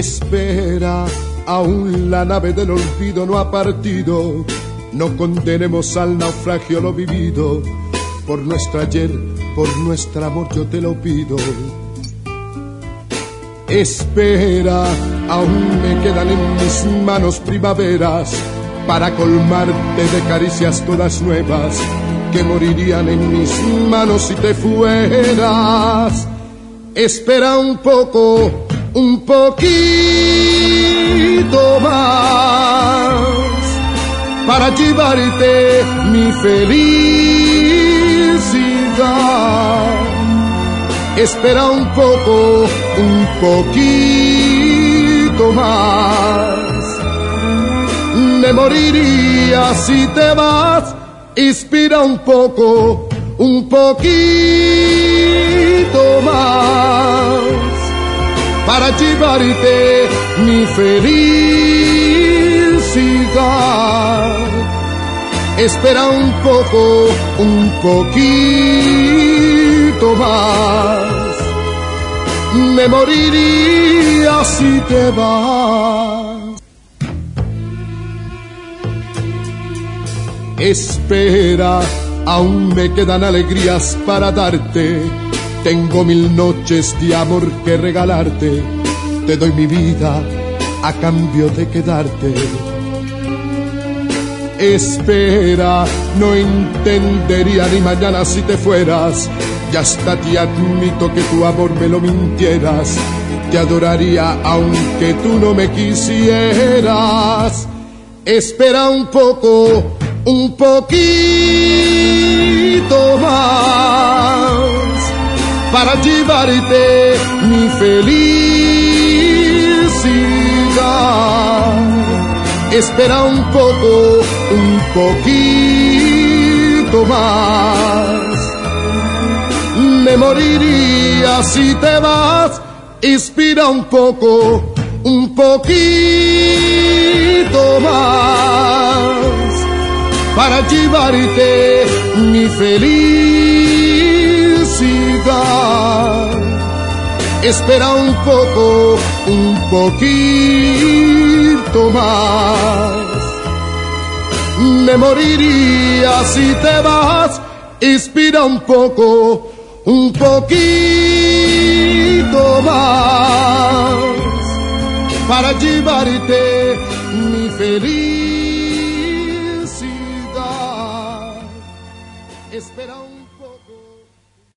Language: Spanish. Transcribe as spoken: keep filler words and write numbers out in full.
Espera, aún la nave del olvido no ha partido. No condenemos al naufragio lo vivido. Por nuestro ayer, por nuestro amor yo te lo pido. Espera, aún me quedan en mis manos primaveras para colmarte de caricias todas nuevas que morirían en mis manos si te fueras. Espera un poco, un poquito más para llevarte mi felicidad. Espera un poco, un poquito más. Me moriría si te vas. Espera un poco, un poquito más para llevarte mi felicidad. Espera un poco, un poquito más. Me moriría si te vas. Espera, aún me quedan alegrías para darte. Tengo mil noches de amor que regalarte. Te doy mi vida a cambio de quedarte. Espera, no entendería ni mañana si te fueras. Y hasta te admito que tu amor me lo mintieras. Te adoraría aunque tú no me quisieras. Espera un poco, un poquito más para llevarte mi felicidad. Espera un poco, un poquito más. Me moriría si te vas. Espera un poco, un poquito más para llevarte mi felicidad. Espera un poco, un poquito más. Me moriría si te vas. Espera un poco, un poquito más para llevarte mi felicidad. Espera un